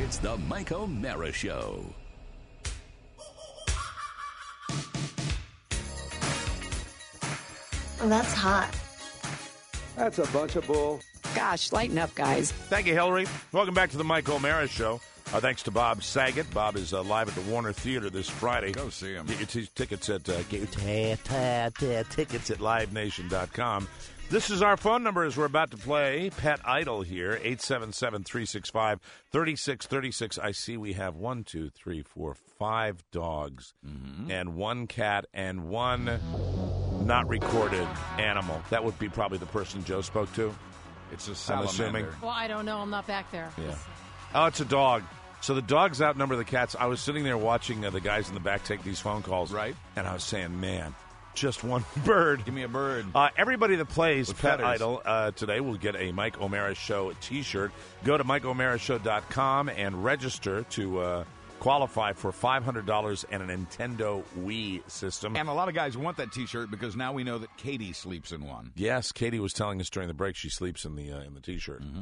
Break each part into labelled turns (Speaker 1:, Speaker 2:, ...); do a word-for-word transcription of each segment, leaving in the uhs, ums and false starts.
Speaker 1: It's the Mike O'Mara Show.
Speaker 2: Oh, that's hot.
Speaker 3: That's a bunch of bull.
Speaker 4: Gosh, lighten up, guys.
Speaker 5: Thank you, Hillary. Welcome back to the Mike O'Mara Show. Uh, thanks to Bob Saget. Bob is uh, live at the Warner Theater this Friday.
Speaker 6: Go see him.
Speaker 5: Get your t- tickets at uh, get your t- t- t- tickets at live nation dot com. This is our phone number as we're about to play Pet Idol here, eight seven seven, three six five, three six three six. I see we have one, two, three, four, five dogs mm-hmm. and one cat and one not recorded animal. That would be probably the person Joe spoke to.
Speaker 6: It's a salamander.
Speaker 5: I'm assuming.
Speaker 7: Well, I don't know. I'm not back there.
Speaker 5: Yeah. Oh, it's a dog. So the dogs outnumber the cats. I was sitting there watching uh, the guys in the back take these phone calls.
Speaker 6: Right.
Speaker 5: And I was saying, man, just one bird.
Speaker 6: Give me a bird.
Speaker 5: Uh, everybody that plays
Speaker 6: With
Speaker 5: Pet
Speaker 6: feathers.
Speaker 5: Idol uh, today will get a Mike O'Mara Show T-shirt. Go to Mike O'Mara Show dot com and register to uh, qualify for five hundred dollars and a Nintendo Wii system.
Speaker 6: And a lot of guys want that T-shirt because now we know that Katie sleeps in one.
Speaker 5: Yes, Katie was telling us during the break she sleeps in the uh, in the T-shirt.
Speaker 6: Mm-hmm.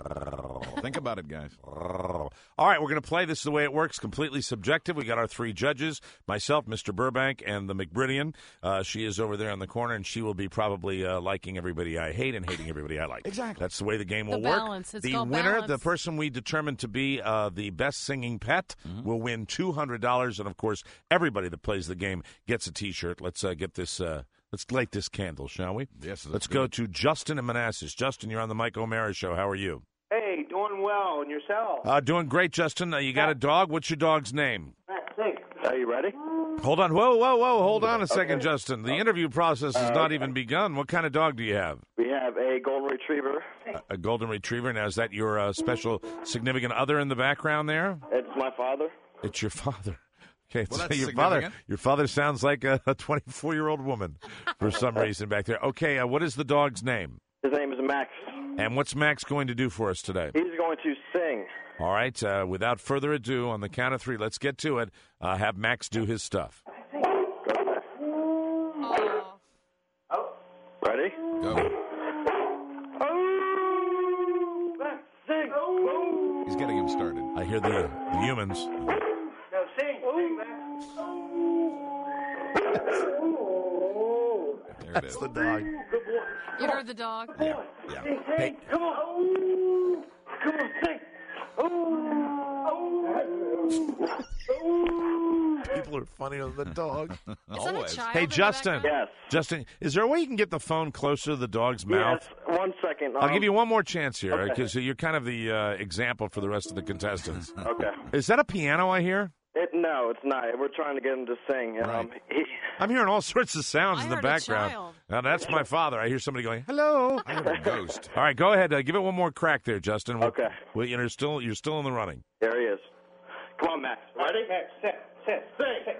Speaker 6: Think about it, guys.
Speaker 5: All right, we're going to play. This is the way it works, completely subjective. We got our three judges, myself, Mister Burbank, and the McBridian. Uh, she is over there in the corner, and she will be probably uh, liking everybody I hate and hating everybody I like.
Speaker 6: Exactly.
Speaker 5: That's the way the game
Speaker 7: The
Speaker 5: will work.
Speaker 7: balance. It's
Speaker 5: the
Speaker 7: called
Speaker 5: winner,
Speaker 7: balance.
Speaker 5: the person we determine to be uh, the best singing pet, mm-hmm. will win two hundred dollars. And, of course, everybody that plays the game gets a T-shirt. Let's uh, get this... Uh, Let's light this candle, shall we?
Speaker 6: Yes, let's
Speaker 5: Let's
Speaker 6: do
Speaker 5: go
Speaker 6: it.
Speaker 5: to Justin in Manassas. Justin, you're on the Mike O'Mara Show. How are you?
Speaker 8: Hey, doing well. And yourself?
Speaker 5: Uh, doing great, Justin. Uh, you got a dog? What's your dog's name?
Speaker 8: Are you ready?
Speaker 5: Hold on. Whoa, whoa, whoa. Hold on a second,
Speaker 8: Okay.
Speaker 5: Justin. The interview process has
Speaker 8: Uh,
Speaker 5: not
Speaker 8: okay.
Speaker 5: even begun. What kind of dog do you have?
Speaker 8: We have a golden retriever.
Speaker 5: A, a golden retriever. Now, is that your uh, special significant other in the background there?
Speaker 8: It's my father.
Speaker 5: It's your father. Okay,
Speaker 6: Well,
Speaker 5: so
Speaker 6: that's
Speaker 5: your father.
Speaker 6: significant.
Speaker 5: Your father sounds like a twenty-four-year-old woman for some reason back there. Okay, uh, what is the dog's name?
Speaker 8: His name is Max.
Speaker 5: And what's Max going to do for us today?
Speaker 8: He's going to sing.
Speaker 5: All right, uh, without further ado, on the count of three, let's get to it. Uh, have Max do his stuff.
Speaker 7: Oh.
Speaker 8: Ready?
Speaker 6: Go.
Speaker 8: Oh, Max, sing. Oh.
Speaker 6: He's getting him started.
Speaker 5: I hear the, the humans.
Speaker 8: Now sing. Sing, Max.
Speaker 6: There it is.
Speaker 5: The dog.
Speaker 8: Good boy.
Speaker 7: You heard the dog?
Speaker 6: Yeah. yeah.
Speaker 8: Sing, sing.
Speaker 5: Hey.
Speaker 8: Come on. Oh. Come on, sing. Oh. Oh.
Speaker 5: People are funnier than the dog.
Speaker 7: Is that a
Speaker 6: Always.
Speaker 7: child
Speaker 5: Hey,
Speaker 7: in the
Speaker 5: Justin.
Speaker 7: background?
Speaker 8: Yes.
Speaker 5: Justin, is there a way you can get the phone closer to the dog's mouth?
Speaker 8: Yes. One second.
Speaker 5: I'll
Speaker 8: Um,
Speaker 5: give you one more chance here,
Speaker 8: okay.
Speaker 5: because you're kind of the uh, example for the rest of the contestants.
Speaker 8: Okay.
Speaker 5: Is that a piano I hear?
Speaker 8: It, no, it's not. We're trying to get him to sing. Um,
Speaker 6: Right.
Speaker 8: he,
Speaker 5: I'm hearing all sorts of sounds
Speaker 7: I
Speaker 5: in the
Speaker 7: heard a
Speaker 5: background.
Speaker 7: child.
Speaker 5: Now, that's my father. I hear somebody going, hello.
Speaker 6: I have a ghost.
Speaker 5: All right, go ahead. Uh, give it one more crack there, Justin. We'll-
Speaker 8: Okay.
Speaker 5: Well, you're still you're still in the running.
Speaker 8: There he is. Come on, Max. Ready? Max, sit, sit, sing.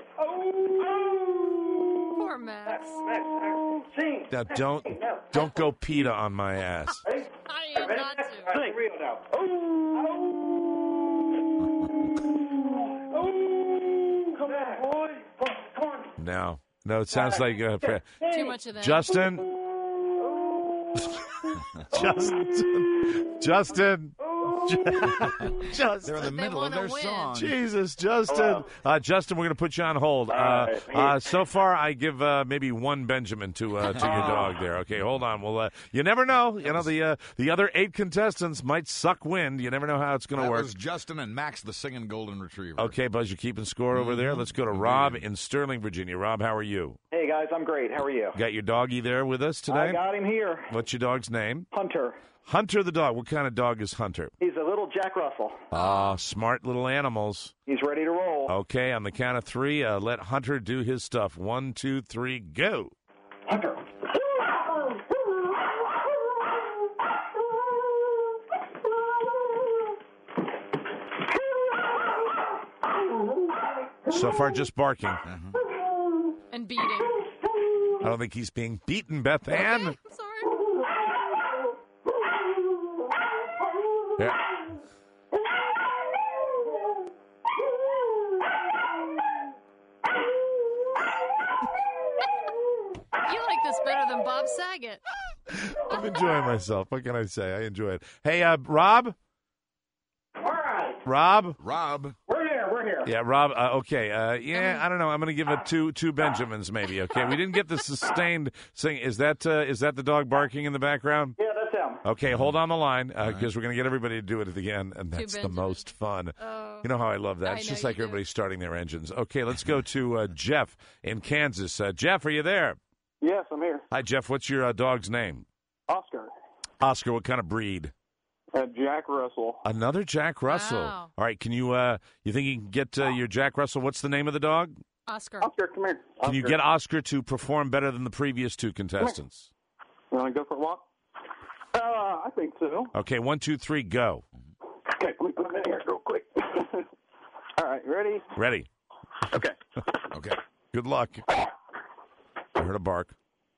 Speaker 8: Oh,
Speaker 7: Poor Max.
Speaker 8: Max, Max, sing.
Speaker 5: Now, don't don't go PETA on my ass.
Speaker 8: Ready?
Speaker 7: I am not to.
Speaker 8: Sing. Real now. Oh, oh, come on, boy. Come on, come on.
Speaker 5: No, no, it sounds like uh, pre-
Speaker 7: Too much of that.
Speaker 5: Justin. Justin. Justin. Justin.
Speaker 6: They're in the
Speaker 7: They
Speaker 6: middle of
Speaker 7: wanna
Speaker 6: their
Speaker 7: win.
Speaker 6: song.
Speaker 5: Jesus, Justin. Uh, Justin, we're going to put you on hold. Uh,
Speaker 8: right.
Speaker 5: uh, so far, I give uh, maybe one Benjamin to uh, to your dog there. Okay, hold on. Well, uh, you never know. You know the uh, the other eight contestants might suck wind. You never know how it's going to
Speaker 6: That
Speaker 5: work.
Speaker 6: was Justin and Max, the singing golden retriever.
Speaker 5: Okay, Buzz, you're keeping score over there. Let's go to Rob in Sterling, Virginia. Rob, how are you?
Speaker 9: Hey, guys, I'm great. How are you?
Speaker 5: Got your doggy there with us today?
Speaker 9: I got him here.
Speaker 5: What's your dog's name?
Speaker 9: Hunter.
Speaker 5: Hunter the dog. What kind of dog is Hunter?
Speaker 9: He's a little Jack Russell.
Speaker 5: Ah, smart little animals.
Speaker 9: He's ready to roll.
Speaker 5: Okay, on the count of three, uh, let Hunter do his stuff. One, two, three, go.
Speaker 9: Hunter.
Speaker 5: So far, just barking.
Speaker 7: And beating.
Speaker 5: I don't think he's being beaten, Beth Ann.
Speaker 7: Okay, sorry.
Speaker 5: Yeah.
Speaker 7: You like this better than Bob Saget.
Speaker 5: I'm enjoying myself. What can I say? I enjoy it. Hey, uh, Rob?
Speaker 8: All right.
Speaker 5: Rob?
Speaker 6: Rob.
Speaker 9: We're here. We're here.
Speaker 5: Yeah, Rob. Uh, okay. Uh, yeah, I don't know. I'm going to give it two two Benjamins, maybe. Okay. We didn't get the sustained sing. Is that uh, is that the dog barking in the background?
Speaker 9: Yeah, that's him.
Speaker 5: Okay, hold on the line because uh,
Speaker 6: right.
Speaker 5: we're going to get everybody to do it at the end, and that's the
Speaker 7: Benjamins.
Speaker 5: most fun.
Speaker 7: Oh.
Speaker 5: You know how I love that.
Speaker 7: I
Speaker 5: It's
Speaker 7: know
Speaker 5: just
Speaker 7: you
Speaker 5: like
Speaker 7: do.
Speaker 5: everybody starting their engines. Okay, let's go to uh, Jeff in Kansas. Uh, Jeff, are you there?
Speaker 9: Yes, I'm here.
Speaker 5: Hi, Jeff. What's your uh, dog's name?
Speaker 9: Oscar.
Speaker 5: Oscar. What kind of breed?
Speaker 9: Uh, Jack Russell.
Speaker 5: Another Jack Russell.
Speaker 7: Wow.
Speaker 5: All right. Can you? Uh, you think you can get uh, your Jack Russell? What's the name of the dog?
Speaker 7: Oscar.
Speaker 9: Oscar, come here.
Speaker 5: Can you
Speaker 9: Oscar.
Speaker 5: get Oscar to perform better than the previous two contestants?
Speaker 9: You want to go for a walk? Uh, I think so.
Speaker 5: Okay. One, two, three, go.
Speaker 9: Okay, let me put him in here real quick. All right, ready?
Speaker 5: Ready.
Speaker 9: Okay.
Speaker 6: Okay.
Speaker 5: Good luck. I heard a bark.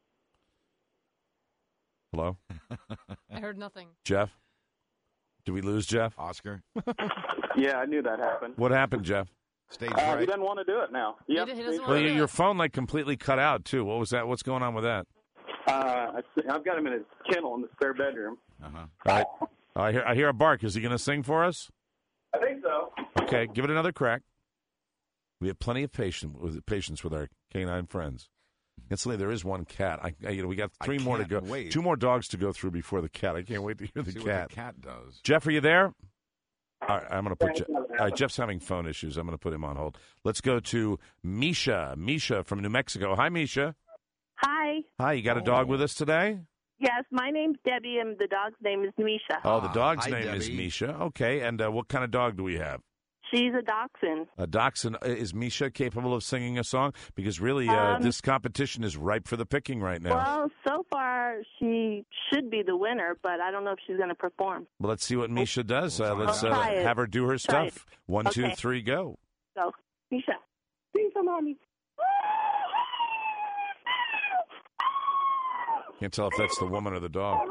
Speaker 5: Hello,
Speaker 7: I heard nothing.
Speaker 5: Jeff. Did we lose Jeff?
Speaker 6: Oscar.
Speaker 9: Yeah, I knew that happened.
Speaker 5: What happened, Jeff?
Speaker 6: Stage
Speaker 9: Uh, he
Speaker 6: right.
Speaker 9: doesn't want to do it now. Yep.
Speaker 7: He doesn't
Speaker 5: Well,
Speaker 7: wanna
Speaker 5: your,
Speaker 7: do
Speaker 5: your
Speaker 7: it.
Speaker 5: phone like completely cut out too. What was that? What's going on with that?
Speaker 9: Uh, I- I've got him in his kennel in the spare bedroom.
Speaker 6: Uh-huh.
Speaker 5: All right. I hear I hear a bark. Is he going to sing for us?
Speaker 9: I think so.
Speaker 5: Okay, give it another crack. We have plenty of patience with patience with our canine friends. Incidentally, there is one cat. I, I you know we got three
Speaker 6: I
Speaker 5: more to
Speaker 6: can't
Speaker 5: go.
Speaker 6: wait.
Speaker 5: Two more dogs to go through before the cat. I can't wait to hear the
Speaker 6: See
Speaker 5: cat.
Speaker 6: what the cat does.
Speaker 5: Jeff, are you there? All right, I'm going to put Je- All right, Jeff's having phone issues. I'm going to put him on hold. Let's go to Misha. Misha from New Mexico. Hi, Misha.
Speaker 2: Hi.
Speaker 5: Hi, you got a dog with us today?
Speaker 2: Yes, my name's Debbie, and the dog's name is Misha.
Speaker 5: Oh, the dog's
Speaker 6: hi,
Speaker 5: name is
Speaker 6: Debbie.
Speaker 5: Misha. Okay, and uh, what kind of dog do we have?
Speaker 2: She's a dachshund.
Speaker 5: A dachshund. Uh, Is Misha capable of singing a song? Because really, uh,
Speaker 2: Um,
Speaker 5: this competition is ripe for the picking right now.
Speaker 2: Well, so far she should be the winner, but I don't know if she's going to perform.
Speaker 5: Well, let's see what Misha does. Uh, let's uh,
Speaker 2: I'll try it.
Speaker 5: have her do her
Speaker 2: Try
Speaker 5: stuff. One, two,
Speaker 2: Okay.
Speaker 5: three, go.
Speaker 2: So, Misha, sing for mommy.
Speaker 5: Can't tell if that's the woman or the dog.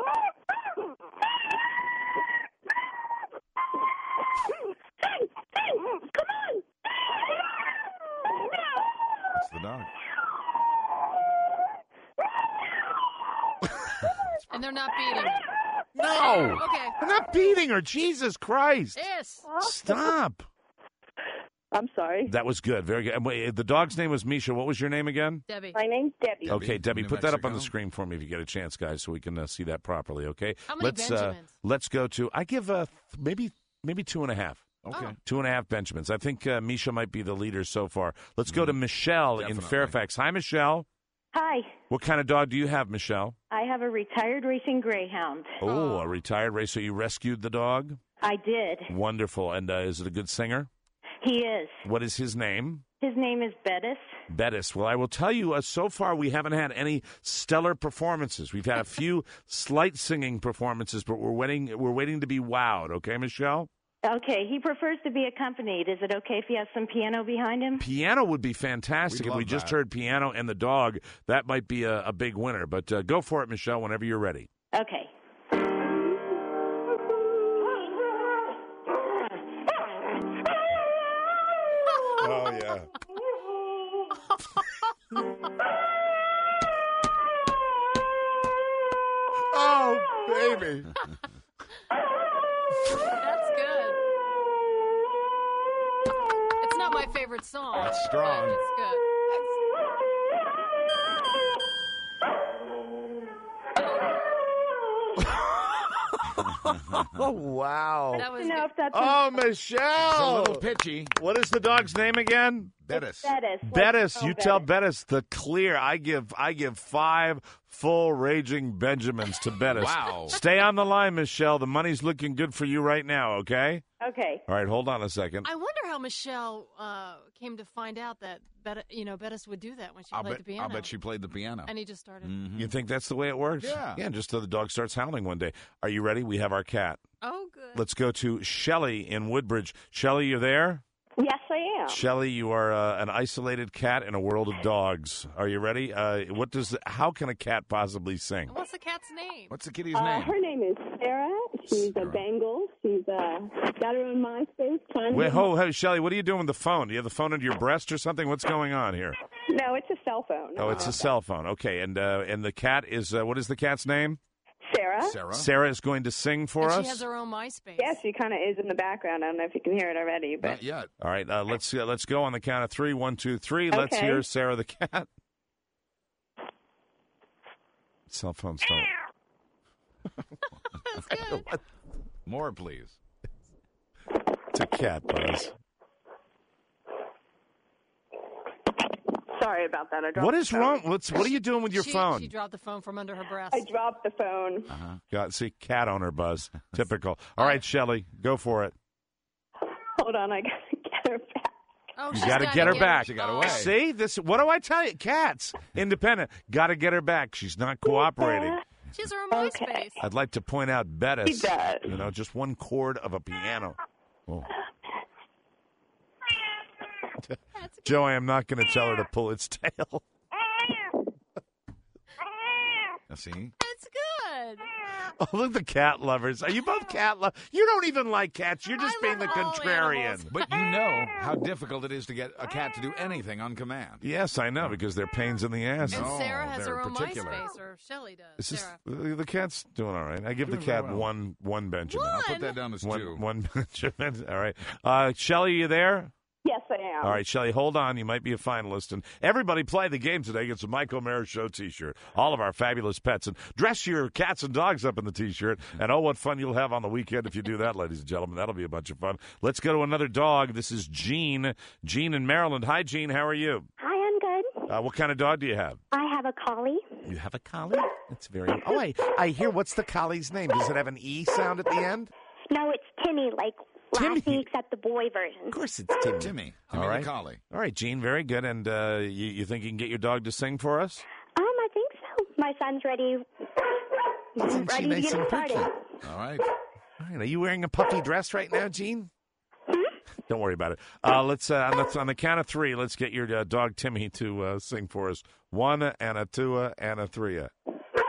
Speaker 2: Come on.
Speaker 6: That's the dog.
Speaker 7: And they're not beating it.
Speaker 5: No!
Speaker 7: Okay.
Speaker 5: I'm not beating her. Jesus Christ.
Speaker 7: Yes.
Speaker 5: Stop.
Speaker 2: I'm sorry.
Speaker 5: That was good. Very good. And wait, the dog's name was Misha. What was your name again?
Speaker 7: Debbie.
Speaker 2: My name's Debbie.
Speaker 5: Okay, Debbie,
Speaker 6: New
Speaker 5: put that up on the
Speaker 6: Mexico.
Speaker 5: screen for me if you get a chance, guys, so we can uh, see that properly. Okay.
Speaker 7: How many
Speaker 5: let's uh,
Speaker 7: Benjamins?
Speaker 5: let's go to. I give uh, th- maybe maybe two and a half.
Speaker 6: Okay.
Speaker 7: Oh.
Speaker 5: Two and a half Benjamins. I think uh, Misha might be the leader so far. Let's go to Michelle in
Speaker 6: Definitely.
Speaker 5: Fairfax. Hi, Michelle.
Speaker 10: Hi.
Speaker 5: What kind of dog do you have, Michelle?
Speaker 10: I have a retired racing greyhound.
Speaker 5: Oh, a retired racer. You rescued the dog?
Speaker 10: I did.
Speaker 5: Wonderful. And uh, is it a good singer?
Speaker 10: He is.
Speaker 5: What is his name?
Speaker 10: His name is Bettis.
Speaker 5: Bettis. Well, I will tell you, uh, so far we haven't had any stellar performances. We've had a few slight singing performances, but we're waiting. We're waiting to be wowed. Okay, Michelle.
Speaker 10: Okay, he prefers to be accompanied. Is it okay if he has some piano behind him?
Speaker 5: Piano would be fantastic.
Speaker 6: We'd
Speaker 5: If we
Speaker 6: love
Speaker 5: just
Speaker 6: that.
Speaker 5: heard piano and the dog, that might be a, a big winner. But uh, go for it, Michelle, whenever you're ready.
Speaker 10: Okay.
Speaker 5: Oh, yeah. Oh, baby.
Speaker 7: That's good. It's not my favorite song.
Speaker 6: That's strong.
Speaker 7: but It's good.
Speaker 5: Oh, wow.
Speaker 7: That was
Speaker 10: You know
Speaker 7: good.
Speaker 10: if that's
Speaker 5: Oh,
Speaker 6: It's a
Speaker 5: Michelle.
Speaker 6: little pitchy.
Speaker 5: What is the dog's name again?
Speaker 6: Bettis.
Speaker 10: Bettis.
Speaker 5: Bettis.
Speaker 10: Let's go
Speaker 5: You tell
Speaker 10: Bettis.
Speaker 5: Bettis the clear. I give I give five full raging Benjamins to Bettis.
Speaker 6: Wow.
Speaker 5: Stay on the line, Michelle. The money's looking good for you right now, okay?
Speaker 10: Okay.
Speaker 5: All right, hold on a second.
Speaker 7: I wonder how Michelle uh, came to find out that Bet- you know Bettis would do that when she
Speaker 6: I'll
Speaker 7: played
Speaker 6: bet,
Speaker 7: the piano.
Speaker 6: I'll bet she played the piano.
Speaker 7: And he just started.
Speaker 6: Mhm.
Speaker 5: You think that's the way it works?
Speaker 6: Yeah.
Speaker 5: Yeah, just so the dog starts howling one day. Are you ready? We have our cat.
Speaker 7: Oh, good.
Speaker 5: Let's go to Shelley in Woodbridge. Shelley, you there?
Speaker 10: Yes, I am.
Speaker 5: Shelley, you are uh, an isolated cat in a world of dogs. Are you ready? Uh, what does? How can a cat possibly sing?
Speaker 7: And what's the cat's name?
Speaker 6: What's the kitty's
Speaker 11: Uh,
Speaker 6: name?
Speaker 11: her name is Sarah. She's
Speaker 6: Sarah.
Speaker 11: a Bengal. She's uh, got her own MySpace. Trying to
Speaker 5: Wait,
Speaker 11: get-
Speaker 5: ho, hey, Shelley, what are you doing with the phone? Do you have the phone under your breast or something? What's going on here?
Speaker 11: No, it's a cell phone.
Speaker 5: Oh, it's a cell phone. Okay, and uh, and the cat is uh, what is the cat's name?
Speaker 11: Sarah. Sarah.
Speaker 6: Sarah.
Speaker 5: Sarah is going to sing for
Speaker 7: and
Speaker 5: us.
Speaker 7: She has her own MySpace.
Speaker 11: Yeah, she kind of is in the background. I don't know if you can hear it already, but
Speaker 6: Not yet.
Speaker 5: All right, uh, let's uh, let's go on the count of three. One, two, three. Let's
Speaker 11: Okay.
Speaker 5: hear Sarah the cat. Cell phone stop.
Speaker 7: That's good.
Speaker 5: What?
Speaker 6: More, please.
Speaker 5: It's a cat, Buzz.
Speaker 2: Sorry about that. I dropped
Speaker 5: What
Speaker 2: the
Speaker 5: is
Speaker 2: phone.
Speaker 5: wrong? What's what are you doing with your
Speaker 7: she,
Speaker 5: phone?
Speaker 7: She dropped the phone from under her breast.
Speaker 11: I dropped the phone.
Speaker 6: Uh-huh.
Speaker 5: Got see cat owner Buzz. Typical. All right, Shelley, go for it.
Speaker 11: Hold on, I gotta get her back.
Speaker 7: Oh,
Speaker 5: You
Speaker 7: she's
Speaker 5: got to
Speaker 7: gotta
Speaker 5: get her back.
Speaker 6: She got
Speaker 7: Oh.
Speaker 6: away.
Speaker 5: See this? What do I tell you? Cats, independent. Got to get her back. She's not cooperating.
Speaker 7: She has her own
Speaker 11: Okay.
Speaker 7: MySpace.
Speaker 5: I'd like to point out Bettis.
Speaker 2: He does.
Speaker 5: You know, just one chord of a piano. Oh.
Speaker 7: That's good.
Speaker 5: Joe, I am not going to tell her to pull its tail.
Speaker 6: Now, see?
Speaker 7: That's good.
Speaker 5: Oh, look at the cat lovers. Are you both cat lovers? You don't even like cats. You're just
Speaker 7: I
Speaker 5: being the
Speaker 7: love all
Speaker 5: contrarian.
Speaker 7: animals.
Speaker 6: But you know how difficult it is to get a cat to do anything on command.
Speaker 5: Yes, I know, because they're pains in the ass.
Speaker 7: And
Speaker 6: Oh,
Speaker 7: Sarah has
Speaker 6: they're
Speaker 7: her own
Speaker 6: particular.
Speaker 7: MySpace, or Shelley does.
Speaker 5: It's just,
Speaker 7: Sarah.
Speaker 5: the, the cat's doing all right. I give
Speaker 6: Doing
Speaker 5: the cat
Speaker 6: very well.
Speaker 5: one one Benjamin.
Speaker 6: I'll put
Speaker 7: One?
Speaker 6: that down as
Speaker 5: One,
Speaker 6: two.
Speaker 5: one Benjamin. All right. Uh, Shelley, you there?
Speaker 11: Yes, I am.
Speaker 5: All right, Shelley, hold on. You might be a finalist. And everybody play the game today. Get some Mike O'Mara Show T-shirt. All of our fabulous pets. And dress your cats and dogs up in the T-shirt. And oh, what fun you'll have on the weekend if you do that, ladies and gentlemen. That'll be a bunch of fun. Let's go to another dog. This is Jean. Jean in Maryland. Hi, Jean. How are you?
Speaker 10: Hi, I'm good.
Speaker 5: Uh, what kind of dog do you have?
Speaker 10: I have a collie.
Speaker 5: You have a collie? That's very... Oh, I, I hear. What's the collie's name? Does it have an E sound at the end?
Speaker 10: No, it's Timmy, like
Speaker 5: Timmy.
Speaker 10: Lassie, except the boy version.
Speaker 5: Of course it's Timmy.
Speaker 6: Timmy.
Speaker 5: All
Speaker 6: Timmy
Speaker 5: right.
Speaker 6: the collie.
Speaker 5: All right, Jean, very good. And uh, you, you think you can get your dog to sing for us?
Speaker 10: Um, I think so. My son's ready.
Speaker 5: Isn't she
Speaker 10: ready to
Speaker 5: nice
Speaker 10: get
Speaker 5: and
Speaker 10: started.
Speaker 5: pretty?
Speaker 6: All right.
Speaker 5: All right, are you wearing a puffy dress right now, Jean? Don't worry about it. Uh, let's uh, on, the, on the count of three. Let's get your uh, dog Timmy to uh, sing for us. One and a two and a three. I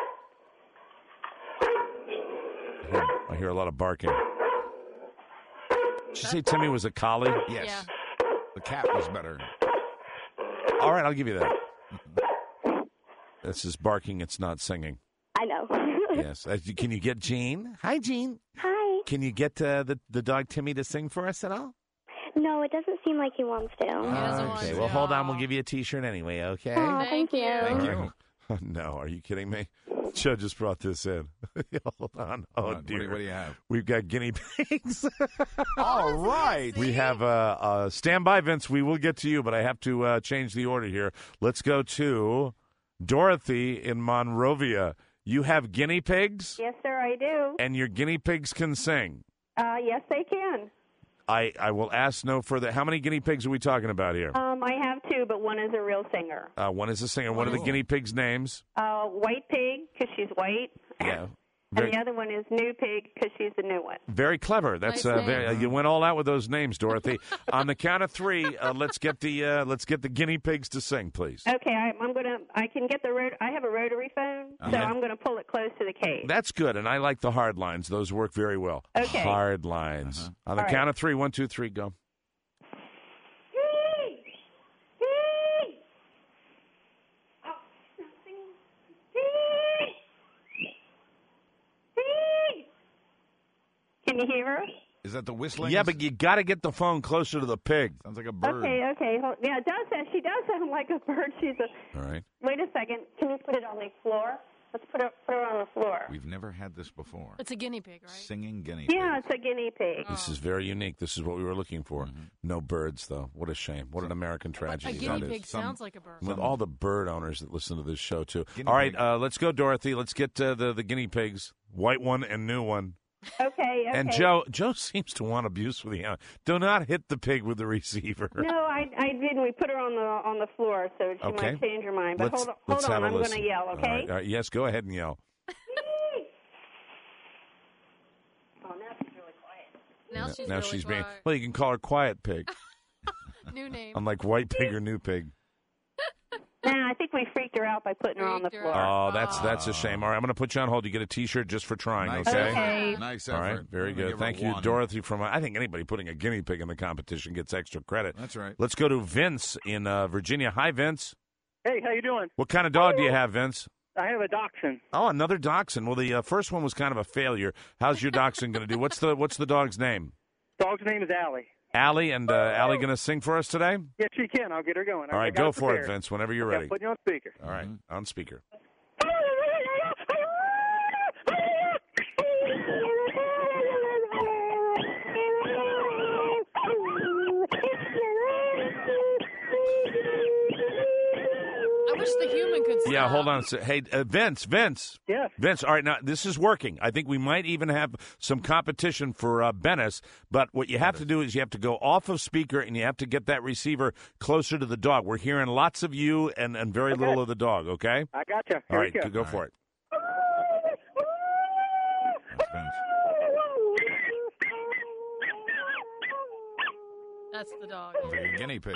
Speaker 5: hear, I hear a lot of barking. Did you say Timmy was a collie?
Speaker 6: Yes.
Speaker 7: Yeah.
Speaker 6: The cat was better.
Speaker 5: All right, I'll give you that. This is barking. It's not singing.
Speaker 10: I know.
Speaker 5: Yes. Uh, can you get Jean? Hi, Jean.
Speaker 10: Hi.
Speaker 5: Can you get uh, the the dog Timmy to sing for us at all?
Speaker 10: No, it doesn't seem like he wants to.
Speaker 7: doesn't want
Speaker 5: Okay.
Speaker 7: to.
Speaker 5: Well, hold on. We'll give you a T-shirt anyway. Okay.
Speaker 10: Oh, thank
Speaker 7: Thank you.
Speaker 10: you.
Speaker 6: Thank
Speaker 5: All
Speaker 6: you.
Speaker 5: right. No, are you kidding me? Joe just brought this in. Hold on. Oh,
Speaker 6: What, what do
Speaker 5: dear.
Speaker 6: you- what do you have?
Speaker 5: We've got guinea pigs.
Speaker 6: All right.
Speaker 5: We have, uh, uh, stand by, Vince. We will get to you, but I have to uh, change the order here. Let's go to Dorothy in Monrovia. You have guinea pigs,
Speaker 11: Yes, sir, I do.
Speaker 5: and your guinea pigs can sing.
Speaker 11: Uh, yes, they can.
Speaker 5: I, I will ask no further. How many guinea pigs are we talking about here?
Speaker 11: Um, I have two, but one is a real singer.
Speaker 5: Uh, one is a singer. What are the
Speaker 6: Cool.
Speaker 5: guinea pigs' names?
Speaker 11: Uh, White Pig, because she's white.
Speaker 5: Yeah.
Speaker 11: And
Speaker 5: Very,
Speaker 11: the other one is New Pig, because she's the new one.
Speaker 5: very clever. That's
Speaker 7: Nice
Speaker 5: uh, very, uh,
Speaker 7: name.
Speaker 5: you went all out with those names, Dorothy. On the count of three, uh, let's get the uh, let's get the guinea pigs to sing, please.
Speaker 11: Okay, I, I'm gonna. I can get the. Rot- I have a rotary phone, so
Speaker 5: Okay.
Speaker 11: I'm gonna pull it close to the cage.
Speaker 5: That's good, and I like the hard lines. Those work very well.
Speaker 11: Okay.
Speaker 5: Hard lines. On the
Speaker 11: All
Speaker 5: count
Speaker 11: right.
Speaker 5: of three, one, two, three, go.
Speaker 11: Can you hear her?
Speaker 6: Is that the whistling?
Speaker 5: Yeah, but you got to get the phone closer to the pig.
Speaker 6: Sounds like a bird.
Speaker 11: Okay, okay. Hold, yeah, it does. Sound, she does sound like a bird. She's a.
Speaker 5: All right.
Speaker 11: Wait a second. Can you put it on the floor? Let's put her put her on the floor.
Speaker 6: We've never had this before.
Speaker 7: It's a guinea pig, right?
Speaker 6: Singing guinea
Speaker 11: Yeah,
Speaker 6: pigs.
Speaker 11: it's a guinea pig.
Speaker 5: This is very unique. This is what we were looking for. No birds, though. What a shame. What an American
Speaker 7: A
Speaker 5: tragedy
Speaker 7: guinea
Speaker 5: that
Speaker 7: pig
Speaker 5: is.
Speaker 6: Some-
Speaker 7: sounds like a bird.
Speaker 5: With all the bird owners that listen to this show, too.
Speaker 6: Guinea
Speaker 5: All right,
Speaker 6: pig.
Speaker 5: uh, let's go, Dorothy. Let's get uh, the, the guinea pigs, white one and new one.
Speaker 11: Okay, okay.
Speaker 5: And Joe Joe seems to want abuse with the animal. Do not hit the pig with the receiver.
Speaker 11: No, I I didn't. We put her on the on the floor, so she
Speaker 5: Okay.
Speaker 11: might change her mind. But
Speaker 5: let's
Speaker 11: hold on,
Speaker 5: let's
Speaker 11: hold
Speaker 5: have
Speaker 11: on.
Speaker 5: a
Speaker 11: I'm
Speaker 5: listen.
Speaker 11: going to yell.
Speaker 5: All
Speaker 11: Okay.
Speaker 5: right, all right. Yes, go ahead and yell.
Speaker 11: Oh, now she's really quiet.
Speaker 7: Now she's
Speaker 5: now
Speaker 7: really
Speaker 5: she's being.
Speaker 7: quiet.
Speaker 5: Well, you can call her Quiet Pig,
Speaker 7: New name.
Speaker 5: unlike White Pig or New Pig.
Speaker 11: Nah, I think we freaked her out by putting her on the
Speaker 7: Freaked her
Speaker 11: floor.
Speaker 7: out.
Speaker 5: Oh, that's that's a shame. All right, I'm going to put you on hold. You get a T-shirt just for trying.
Speaker 6: Nice
Speaker 5: Okay.
Speaker 11: Okay.
Speaker 6: Nice
Speaker 5: All
Speaker 6: effort.
Speaker 5: right, very
Speaker 6: I'm gonna
Speaker 5: good.
Speaker 6: give her
Speaker 5: Thank
Speaker 6: a
Speaker 5: you,
Speaker 6: one.
Speaker 5: Dorothy. From I think anybody putting a guinea pig in the competition gets extra credit.
Speaker 6: That's right.
Speaker 5: Let's go to Vince in uh, Virginia. Hi, Vince.
Speaker 9: Hey, how you doing?
Speaker 5: What kind of dog do you have, Vince?
Speaker 12: I have a dachshund.
Speaker 5: Oh, another dachshund. Well, the uh, first one was kind of a failure. How's your dachshund going to do? What's the What's the dog's name?
Speaker 12: Dog's name is Allie.
Speaker 5: Allie, and uh, Allie going to sing for us today?
Speaker 12: Yes, she can. I'll get her going.
Speaker 5: All right,
Speaker 12: I got
Speaker 5: go
Speaker 12: it
Speaker 5: for it,
Speaker 12: prepared.
Speaker 5: Vince, whenever you're
Speaker 12: Okay,
Speaker 5: ready.
Speaker 12: I'll put you on speaker.
Speaker 5: All right, on speaker.
Speaker 7: I wish the human could stop.
Speaker 5: Yeah, hold on a sec. Hey, uh, Vince, Vince.
Speaker 12: Yes.
Speaker 5: Vince, all right, now this is working. I think we might even have some competition for uh, Bennis, but what you have to do is you have to go off of speaker and you have to get that receiver closer to the dog. We're hearing lots of you and, and very
Speaker 12: Okay.
Speaker 5: little of the dog, okay?
Speaker 12: I got you. Here
Speaker 5: All right,
Speaker 12: we go.
Speaker 5: go for it.
Speaker 6: That's Vince.
Speaker 7: That's the dog.
Speaker 6: The guinea pig.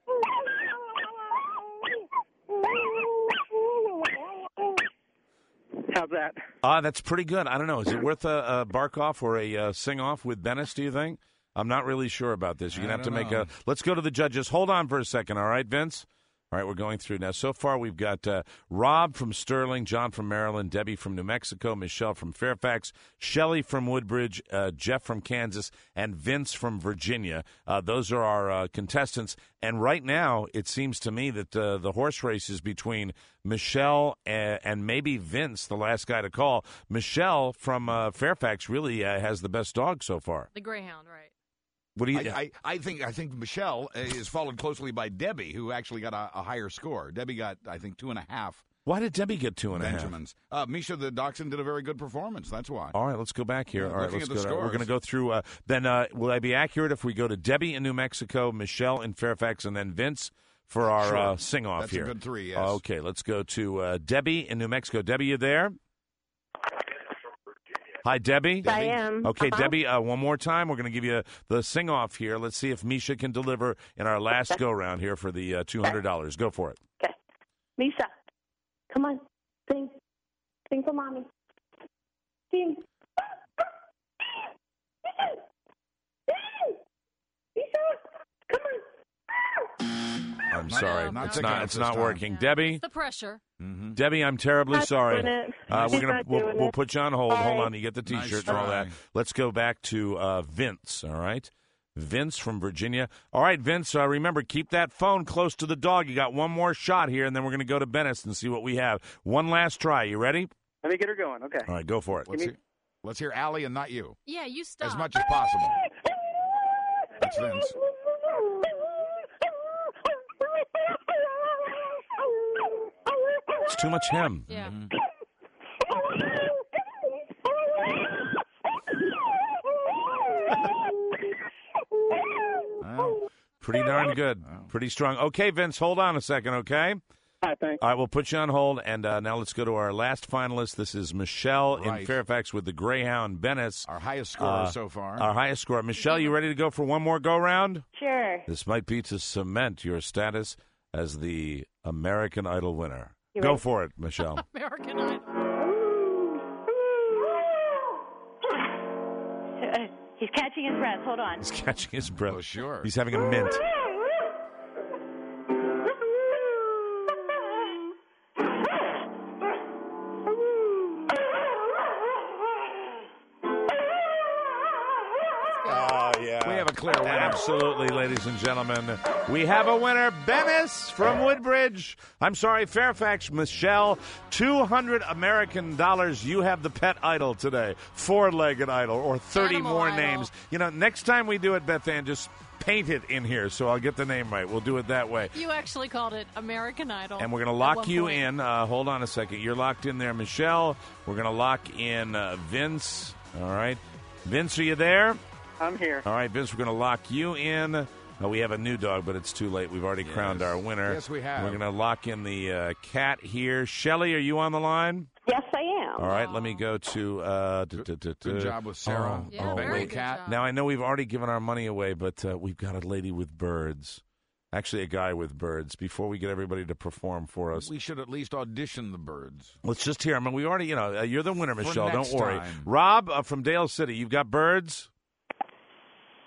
Speaker 12: How's that?
Speaker 5: Uh, that's pretty good. I don't know. Is it worth a, a bark off or a uh, sing off with Bennis, do you think? I'm not really sure about this. You're going
Speaker 6: I
Speaker 5: to have to
Speaker 6: don't
Speaker 5: make
Speaker 6: know.
Speaker 5: a. Let's go to the judges. Hold on for a second, all right, Vince? All right, we're going through now. So far, we've got uh, Rob from Sterling, John from Maryland, Debbie from New Mexico, Michelle from Fairfax, Shelley from Woodbridge, uh, Jeff from Kansas, and Vince from Virginia. Uh, those are our uh, contestants. And right now, it seems to me that uh, the horse race is between Michelle and, and maybe Vince, the last guy to call. Michelle from uh, Fairfax really uh, has the best dog so far.
Speaker 7: The Greyhound, right?
Speaker 5: What do you?
Speaker 6: I, I, I think I think Michelle is followed closely by Debbie, who actually got a, a higher score. Debbie got, I think, two and a half.
Speaker 5: Why did Debbie get two and a half?
Speaker 6: Benjamins. Uh, Misha the Dachshund did a very good performance. That's why.
Speaker 5: All right, let's go back here.
Speaker 6: Yeah,
Speaker 5: All right,
Speaker 6: looking
Speaker 5: let's
Speaker 6: at
Speaker 5: go.
Speaker 6: the
Speaker 5: To, we're
Speaker 6: scores.
Speaker 5: going to go through. Uh, then, uh, will I be accurate if we go to Debbie in New Mexico, Michelle in Fairfax, and then Vince for our
Speaker 6: Sure.
Speaker 5: uh, sing off
Speaker 6: That's a
Speaker 5: here?
Speaker 6: good three, yes.
Speaker 5: Okay, let's go to uh, Debbie in New Mexico. Debbie, you there? Hi, Debbie.
Speaker 2: I am.
Speaker 5: Okay,
Speaker 2: Uh-huh.
Speaker 5: Debbie. Uh, one more time. We're going to give you the sing off here. Let's see if Misha can deliver in our last go round here for the uh, two hundred dollars. Go for it.
Speaker 2: Okay. Misha, come on. Sing. Sing for mommy. Sing. Misha, come on.
Speaker 5: I'm
Speaker 6: Not-
Speaker 5: sorry,
Speaker 6: not
Speaker 5: it's
Speaker 6: thick
Speaker 5: not.
Speaker 6: enough
Speaker 5: It's
Speaker 6: this
Speaker 5: not
Speaker 6: time.
Speaker 5: working.
Speaker 7: Yeah.
Speaker 5: Debbie.
Speaker 7: It's the pressure.
Speaker 6: Mm-hmm.
Speaker 5: Debbie, I'm terribly
Speaker 2: Not
Speaker 5: sorry.
Speaker 2: doing it.
Speaker 5: Uh, we're
Speaker 2: She's
Speaker 5: gonna
Speaker 2: not
Speaker 5: we'll,
Speaker 2: doing
Speaker 5: we'll
Speaker 2: it.
Speaker 5: put you on hold.
Speaker 2: All
Speaker 5: Hold
Speaker 2: right.
Speaker 5: on, you get the
Speaker 6: Nice
Speaker 5: T-shirt and all
Speaker 6: try.
Speaker 5: that. Let's go back to uh, Vince. All right, Vince from Virginia. All right, Vince. Uh, remember, keep that phone close to the dog. You got one more shot here, and then we're gonna go to Bennis and see what we have. One last try. You ready?
Speaker 12: Let me get her going. Okay.
Speaker 5: All right, go for it.
Speaker 6: Let's hear, let's hear Allie and not you,
Speaker 7: Yeah, you stop.
Speaker 6: as much as possible. That's Vince.
Speaker 5: It's too much him.
Speaker 7: Yeah.
Speaker 6: Well,
Speaker 5: Pretty darn good. Pretty strong. Okay, Vince. Hold on a second. Okay.
Speaker 12: Hi, thanks.
Speaker 5: All right, we'll put you on hold, and uh, now let's go to our last finalist. This is Michelle in
Speaker 6: Right.
Speaker 5: Fairfax with the Greyhound Bennis.
Speaker 6: our highest score
Speaker 5: Uh,
Speaker 6: so far.
Speaker 5: Our highest score. Michelle, you ready to go for one more go round?
Speaker 10: Sure.
Speaker 5: This might be to cement your status as the American Idol winner.
Speaker 10: You
Speaker 5: Go
Speaker 10: ready?
Speaker 5: for it, Michelle.
Speaker 7: American Idol.
Speaker 10: Uh, he's catching his breath. Hold on.
Speaker 5: He's catching his breath.
Speaker 6: Oh, sure.
Speaker 5: He's having a mint. Oh, yeah.
Speaker 6: We have a clear winner.
Speaker 5: Absolutely, ladies and gentlemen. We have a winner, Bennis from Woodbridge. I'm sorry, Fairfax, Michelle. two hundred American dollars. You have the pet idol today. Four-legged idol or thirty
Speaker 7: Animal
Speaker 5: more
Speaker 7: idol.
Speaker 5: names. You know, next time we do it, Beth Ann, just paint it in here so I'll get the name right. We'll do it that way.
Speaker 7: You actually called it American Idol.
Speaker 5: And we're going to
Speaker 7: at
Speaker 5: lock
Speaker 7: one
Speaker 5: you
Speaker 7: point.
Speaker 5: in. Uh, hold on a second. You're locked in there, Michelle. We're going to lock in uh, Vince. All right. Vince, are you there?
Speaker 12: I'm here.
Speaker 5: All right, Vince, we're going to lock you in. Uh, we have a new dog, but it's too late. We've already
Speaker 6: Yes.
Speaker 5: crowned our winner.
Speaker 6: Yes, we have.
Speaker 5: We're going to lock in the uh, cat here. Shelley, are you on the line?
Speaker 11: Yes, I am.
Speaker 5: All right, let me go to... Uh, d- d- d-
Speaker 6: Good
Speaker 5: d-
Speaker 6: job with Sarah.
Speaker 5: Oh,
Speaker 7: Yeah,
Speaker 5: oh,
Speaker 7: very
Speaker 5: wait.
Speaker 7: good
Speaker 6: Cat.
Speaker 7: job.
Speaker 5: Now, I know we've already given our money away, but uh, we've got a lady with birds. Actually, a guy with birds. Before we get everybody to perform for us,
Speaker 6: We should at least audition the birds.
Speaker 5: let's just hear. I mean, we already, you know, uh, you're the winner,
Speaker 6: For
Speaker 5: Michelle.
Speaker 6: next
Speaker 5: Don't worry.
Speaker 6: time.
Speaker 5: Rob uh, from Dale City, you've got birds.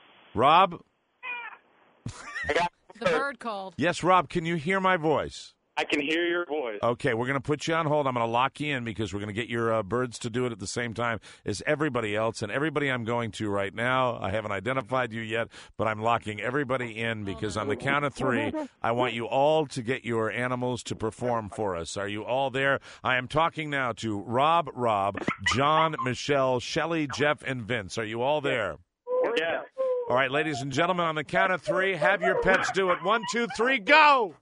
Speaker 5: Rob,
Speaker 7: The bird called.
Speaker 5: yes, Rob. Can you hear my voice?
Speaker 13: I can hear your voice.
Speaker 5: Okay, we're going to put you on hold. I'm going to lock you in because we're going to get your uh, birds to do it at the same time as everybody else. And everybody I'm going to right now, I haven't identified you yet, but I'm locking everybody in because on the count of three, I want you all to get your animals to perform for us. Are you all there? I am talking now to Rob, Rob, John, Michelle, Shelley, Jeff, and Vince. Are you all there?
Speaker 13: Yeah.
Speaker 5: All right, ladies and gentlemen, on the count of three, have your pets do it. One, two, three, go!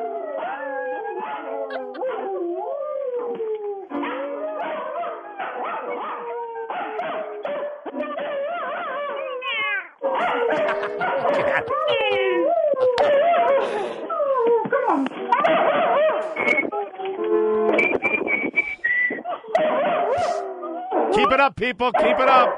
Speaker 5: Keep it up, people. Keep it up.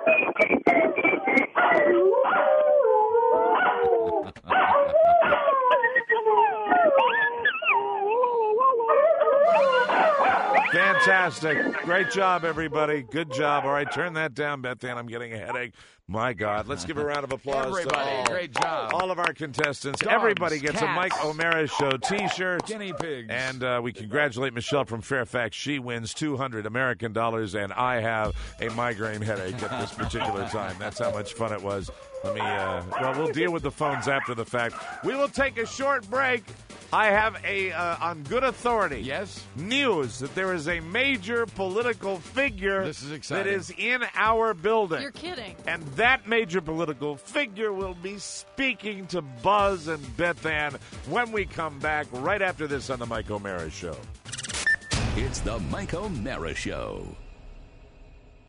Speaker 5: Fantastic. Great job, everybody. Good job. All right, turn that down, Beth Ann. I'm getting a headache. My God. Let's give a round of applause
Speaker 6: Everybody,
Speaker 5: to all,
Speaker 6: great job.
Speaker 5: all of our contestants.
Speaker 6: Dogs,
Speaker 5: Everybody gets
Speaker 6: cats,
Speaker 5: a Mike O'Mara Show T-shirt.
Speaker 6: Guinea pigs.
Speaker 5: And uh, we congratulate Michelle from Fairfax. She wins two hundred American dollars, and I have a migraine headache at this particular time. That's how much fun it was. Let me, uh, well, we'll deal with the phones after the fact. We will take a short break. I have a, uh, on good authority,
Speaker 6: yes,
Speaker 5: news that there is a major political figure
Speaker 6: this is exciting.
Speaker 5: that is in our building.
Speaker 7: You're kidding.
Speaker 5: And that major political figure will be speaking to Buzz and Beth Ann when we come back right after this on the Mike O'Mara Show.
Speaker 1: It's the Mike O'Mara Show.